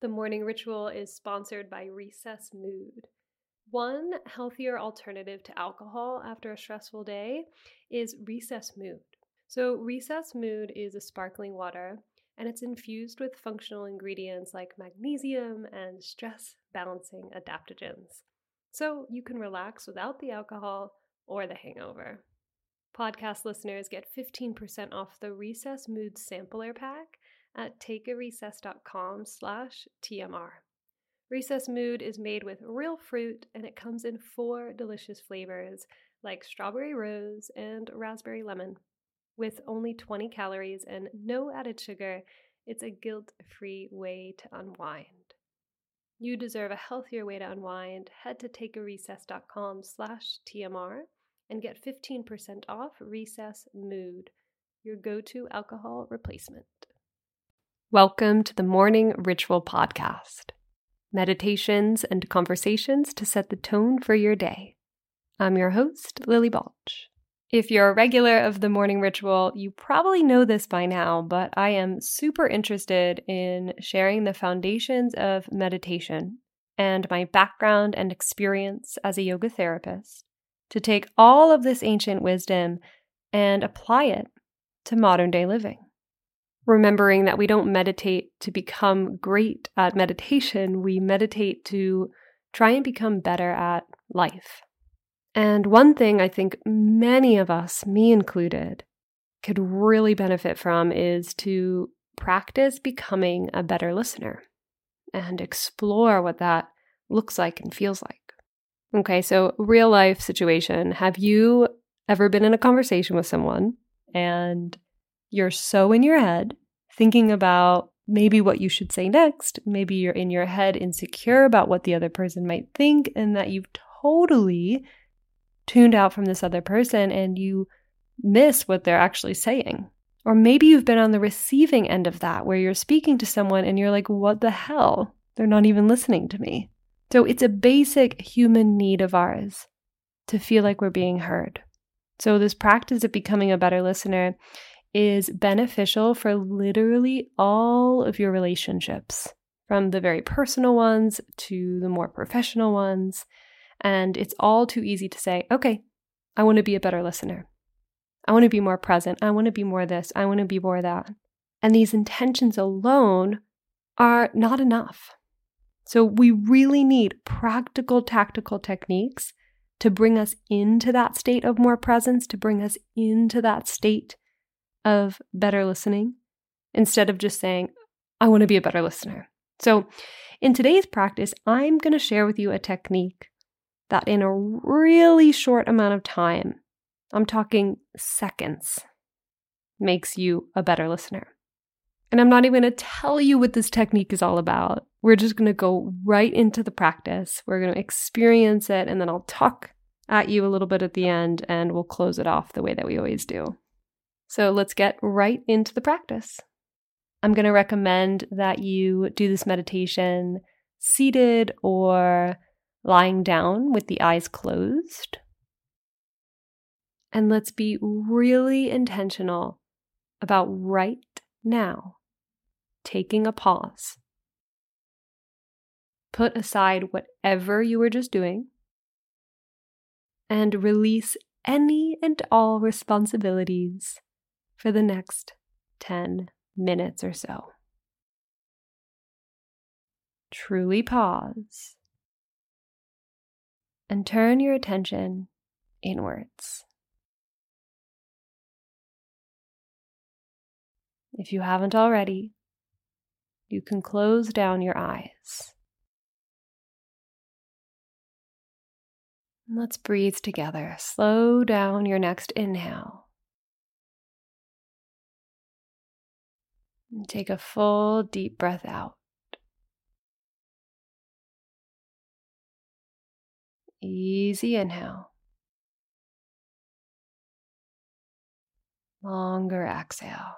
The morning ritual is sponsored by Recess Mood. One healthier alternative to alcohol after a stressful day is Recess Mood. So, Recess Mood is a sparkling water and it's infused with functional ingredients like magnesium and stress balancing adaptogens. So, you can relax without the alcohol or the hangover. Podcast listeners get 15% off the Recess Mood Sampler Pack at takearecess.com/TMR. Recess Mood is made with real fruit and it comes in 4 delicious flavors like strawberry rose and raspberry lemon. With only 20 calories and no added sugar, it's a guilt-free way to unwind. You deserve a healthier way to unwind. Head to takearecess.com/TMR and get 15% off Recess Mood, your go-to alcohol replacement. Welcome to the Morning Ritual Podcast. Meditations and conversations to set the tone for your day. I'm your host, Lily Balch. If you're a regular of the Morning Ritual, you probably know this by now, but I am super interested in sharing the foundations of meditation and my background and experience as a yoga therapist to take all of this ancient wisdom and apply it to modern day living. Remembering that we don't meditate to become great at meditation, we meditate to try and become better at life. And one thing I think many of us, me included, could really benefit from is to practice becoming a better listener and explore what that looks like and feels like. Okay, so real life situation. Have you ever been in a conversation with someone and you're so in your head thinking about maybe what you should say next? Maybe you're in your head insecure about what the other person might think and that you've totally tuned out from this other person and you miss what they're actually saying. Or maybe you've been on the receiving end of that where you're speaking to someone and you're like, what the hell? They're not even listening to me. So it's a basic human need of ours to feel like we're being heard. So this practice of becoming a better listener is beneficial for literally all of your relationships, from the very personal ones to the more professional ones. And it's all too easy to say, okay, I want to be a better listener. I want to be more present. I want to be more this. I want to be more that. And these intentions alone are not enough. So we really need practical, tactical techniques to bring us into that state of more presence, to bring us into that state of better listening, instead of just saying, I want to be a better listener. So in today's practice, I'm going to share with you a technique that in a really short amount of time, I'm talking seconds, makes you a better listener. And I'm not even going to tell you what this technique is all about. We're just going to go right into the practice. We're going to experience it, and then I'll talk at you a little bit at the end, and we'll close it off the way that we always do. So let's get right into the practice. I'm going to recommend that you do this meditation seated or lying down with the eyes closed. And let's be really intentional about right now taking a pause. Put aside whatever you were just doing and release any and all responsibilities for the next 10 minutes or so. Truly pause and turn your attention inwards. If you haven't already, you can close down your eyes. Let's breathe together. Slow down your next inhale. And take a full deep breath out. Easy inhale. Longer exhale.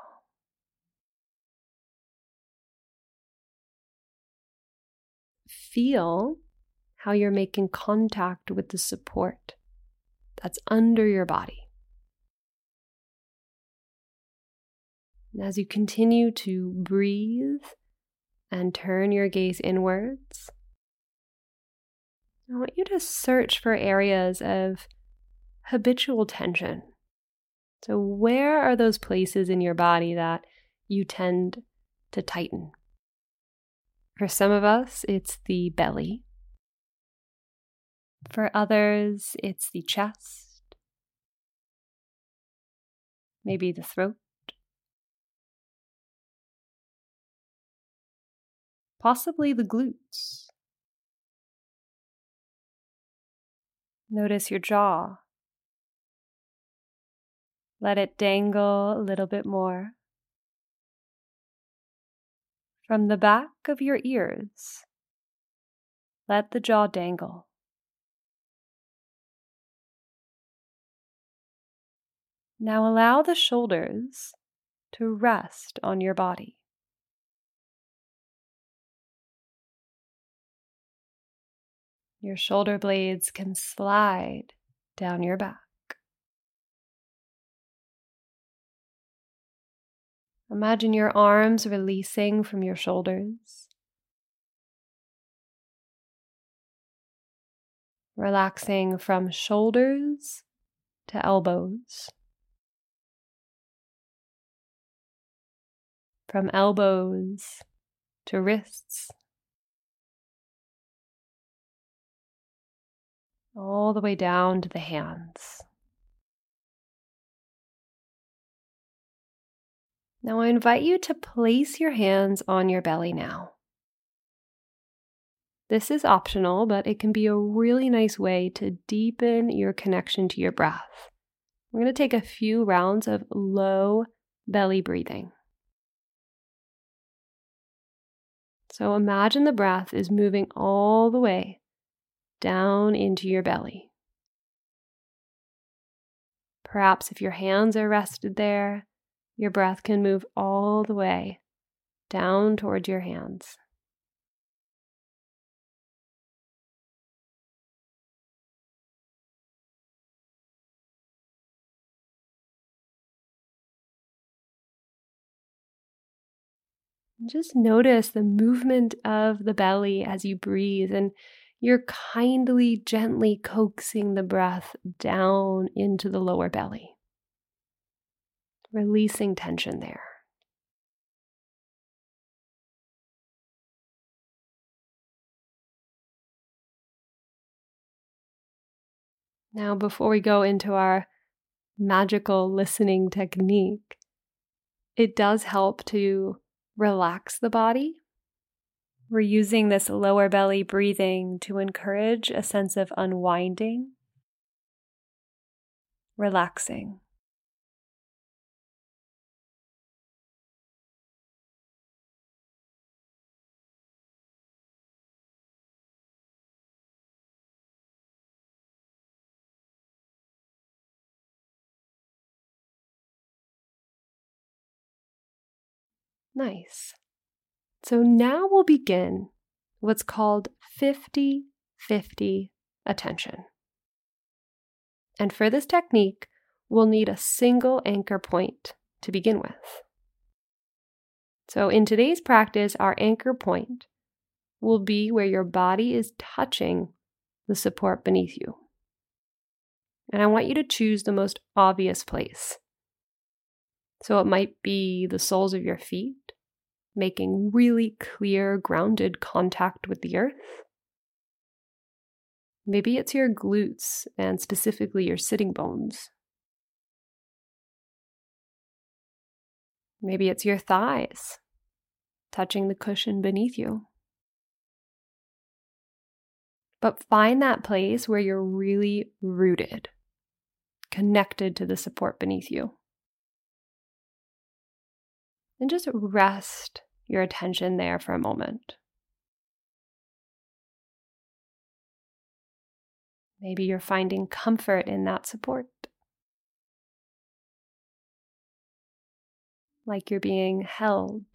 Feel how you're making contact with the support that's under your body. And as you continue to breathe and turn your gaze inwards. I want you to search for areas of habitual tension. So, where are those places in your body that you tend to tighten? For some of us, it's the belly. For others, it's the chest, maybe the throat, possibly the glutes. Notice your jaw. Let it dangle a little bit more. From the back of your ears, let the jaw dangle. Now allow the shoulders to rest on your body. Your shoulder blades can slide down your back. Imagine your arms releasing from your shoulders. Relaxing from shoulders to elbows. From elbows to wrists. All the way down to the hands. Now I invite you to place your hands on your belly now. This is optional, but it can be a really nice way to deepen your connection to your breath. We're going to take a few rounds of low belly breathing. So imagine the breath is moving all the way down into your belly. Perhaps if your hands are rested there, your breath can move all the way down towards your hands. Just notice the movement of the belly as you breathe, and you're kindly, gently coaxing the breath down into the lower belly, releasing tension there. Now, before we go into our magical listening technique, it does help to relax the body. We're using this lower belly breathing to encourage a sense of unwinding, relaxing. Nice. So now we'll begin what's called 50-50 attention. And for this technique, we'll need a single anchor point to begin with. So in today's practice, our anchor point will be where your body is touching the support beneath you. And I want you to choose the most obvious place. So it might be the soles of your feet, making really clear, grounded contact with the earth. Maybe it's your glutes and specifically your sitting bones. Maybe it's your thighs, touching the cushion beneath you. But find that place where you're really rooted, connected to the support beneath you. And just rest your attention there for a moment. Maybe you're finding comfort in that support. Like you're being held.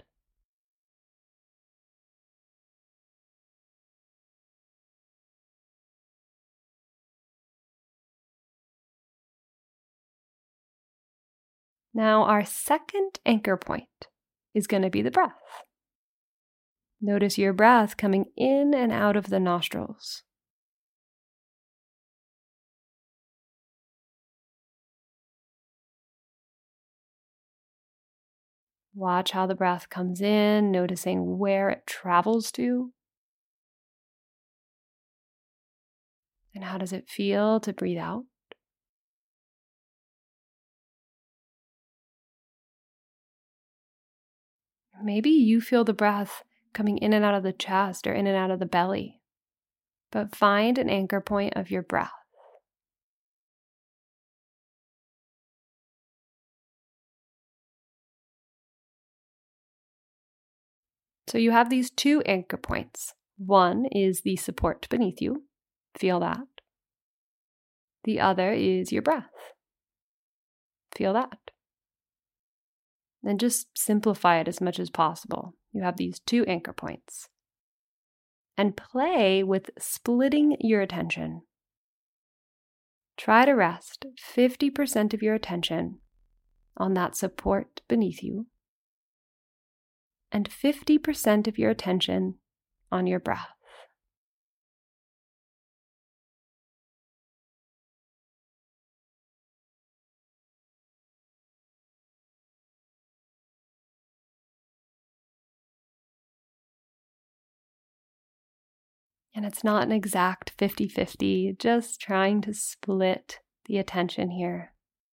Now, our second anchor point is going to be the breath. Notice your breath coming in and out of the nostrils. Watch how the breath comes in, noticing where it travels to. And how does it feel to breathe out? Maybe you feel the breath coming in and out of the chest or in and out of the belly, but find an anchor point of your breath. So you have these two anchor points. One is the support beneath you. Feel that. The other is your breath. Feel that. Then just simplify it as much as possible. You have these two anchor points. And play with splitting your attention. Try to rest 50% of your attention on that support beneath you, and 50% of your attention on your breath. And it's not an exact 50-50, just trying to split the attention here.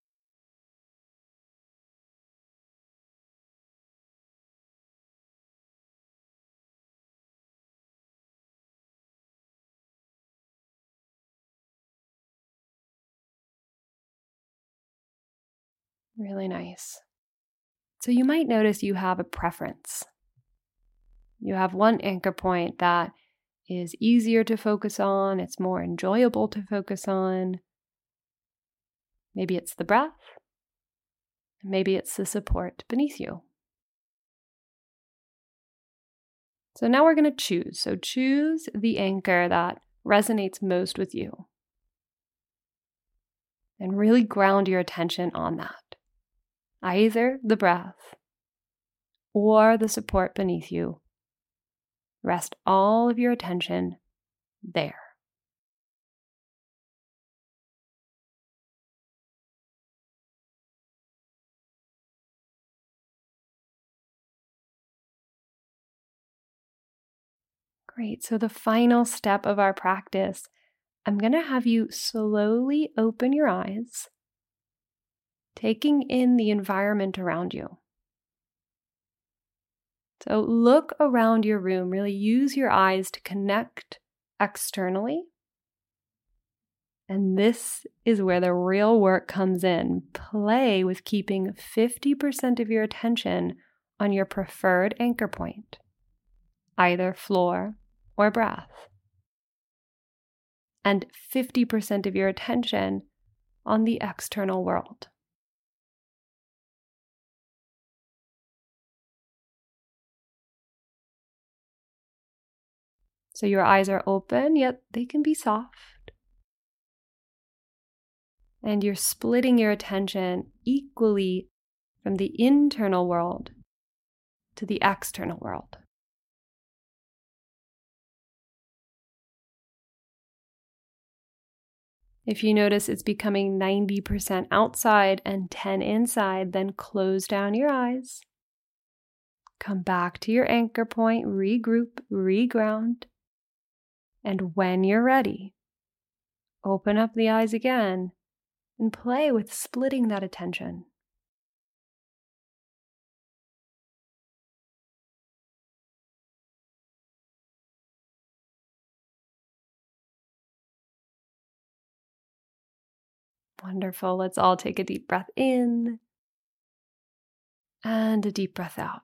Really nice. So you might notice you have a preference. You have one anchor point that is easier to focus on, it's more enjoyable to focus on. Maybe it's the breath, maybe it's the support beneath you. So now we're going to choose. So choose the anchor that resonates most with you. And really ground your attention on that. Either the breath or the support beneath you. Rest all of your attention there. Great. So the final step of our practice, I'm going to have you slowly open your eyes, taking in the environment around you. So look around your room, really use your eyes to connect externally. And this is where the real work comes in. Play with keeping 50% of your attention on your preferred anchor point, either floor or breath, and 50% of your attention on the external world. So your eyes are open, yet they can be soft. And you're splitting your attention equally from the internal world to the external world. If you notice it's becoming 90% outside and 10 inside, then close down your eyes. Come back to your anchor point, regroup, reground. And when you're ready, open up the eyes again and play with splitting that attention. Wonderful. Let's all take a deep breath in and a deep breath out.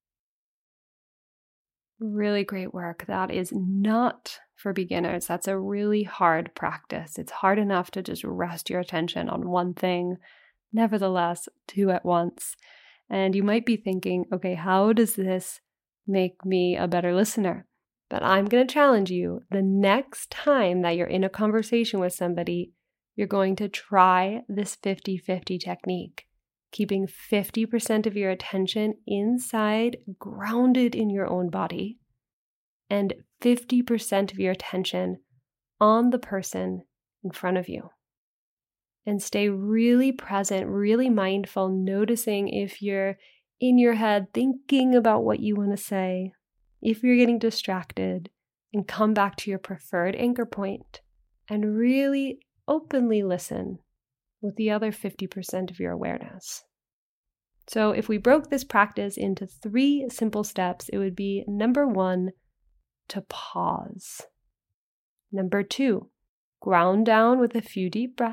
Really great work. That is not for beginners. That's a really hard practice. It's hard enough to just rest your attention on one thing. Nevertheless, two at once. And you might be thinking, okay, how does this make me a better listener? But I'm going to challenge you. The next time that you're in a conversation with somebody, you're going to try this 50-50 technique, keeping 50% of your attention inside, grounded in your own body, and 50% of your attention on the person in front of you. And stay really present, really mindful, noticing if you're in your head thinking about what you want to say, if you're getting distracted, and come back to your preferred anchor point and really openly listen with the other 50% of your awareness. So if we broke this practice into 3 simple steps, it would be number 1, to pause. Number 2, ground down with a few deep breaths.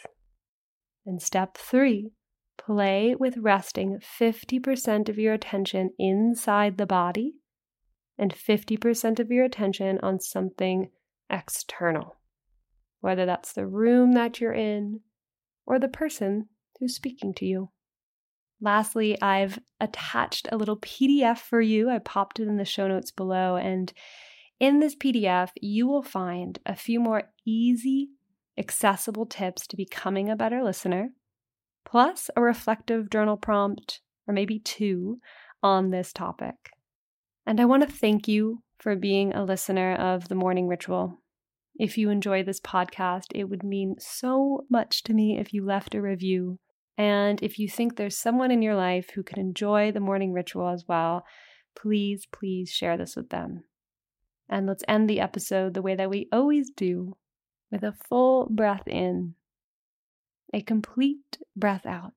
And step 3, play with resting 50% of your attention inside the body and 50% of your attention on something external, whether that's the room that you're in or the person who's speaking to you. Lastly, I've attached a little PDF for you. I popped it in the show notes below, and in this PDF, you will find a few more easy, accessible tips to becoming a better listener, plus a reflective journal prompt, or maybe 2, on this topic. And I want to thank you for being a listener of The Morning Ritual. If you enjoy this podcast, it would mean so much to me if you left a review. And if you think there's someone in your life who could enjoy The Morning Ritual as well, please share this with them. And let's end the episode the way that we always do, with a full breath in, a complete breath out,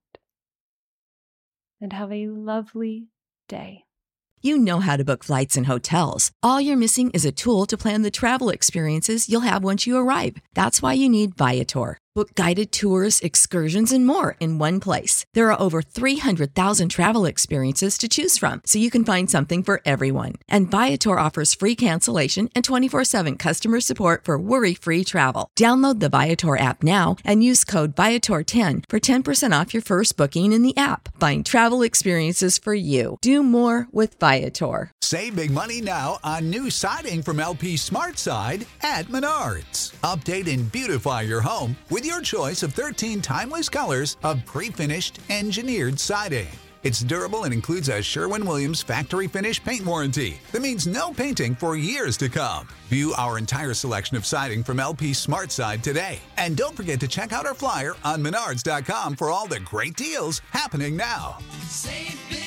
and have a lovely day. You know how to book flights and hotels. All you're missing is a tool to plan the travel experiences you'll have once you arrive. That's why you need Viator. Book guided tours, excursions, and more in one place. There are over 300,000 travel experiences to choose from, so you can find something for everyone. And Viator offers free cancellation and 24/7 customer support for worry-free travel. Download the Viator app now and use code Viator10 for 10% off your first booking in the app. Find travel experiences for you. Do more with Viator. Save big money now on new siding from LP SmartSide at Menards. Update and beautify your home with your choice of 13 timeless colors of pre-finished engineered siding. It's durable and includes a Sherwin-Williams factory finish paint warranty that means no painting for years to come. View our entire selection of siding from LP SmartSide today. And don't forget to check out our flyer on Menards.com for all the great deals happening now. Save big